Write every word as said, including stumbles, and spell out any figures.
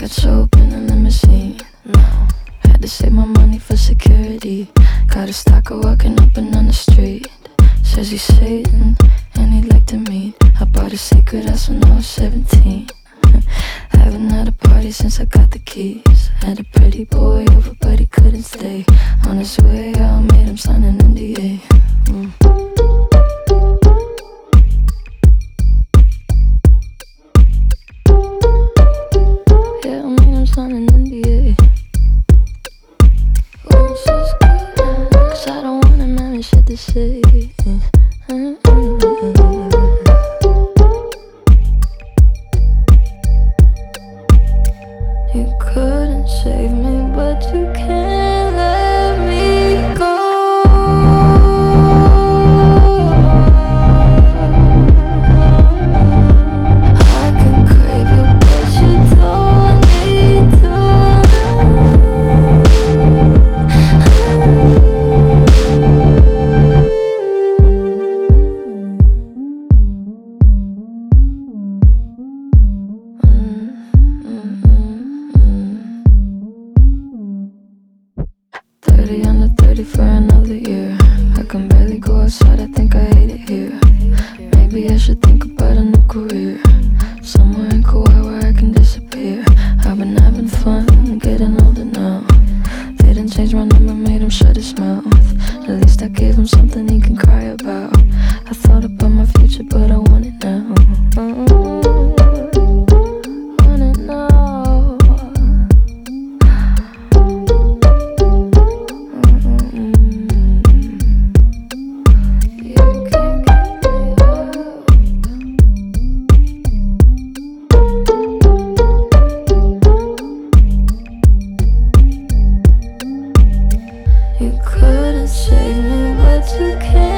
Let's open a limousine. No, had to save my money for security. Got a stalker walking up and down the street. Says he's Satan and he'd like to meet. I bought a secret house when I was seventeen. Haven't had a party since I got the keys. Had a pretty boy over but he couldn't stay. On his way out, made him sign an N D A. mm. Yeah, I made him sign an N D A. Oh, it's just good, cause I don't want him having shit to say. You couldn't save me, but you can't let me go. I can crave you, but you don't need to. thirty under thirty for another year. I can barely go outside, I think I hate it here. Maybe I should think about a new career, somewhere in Kauai where I can disappear. I've been having fun, getting older now. They didn't change my number, made him shut his mouth. At least I gave him something he can cry about. I thought about my future, but I want it now. Mm-hmm. Want it now. You couldn't save me, but you can't.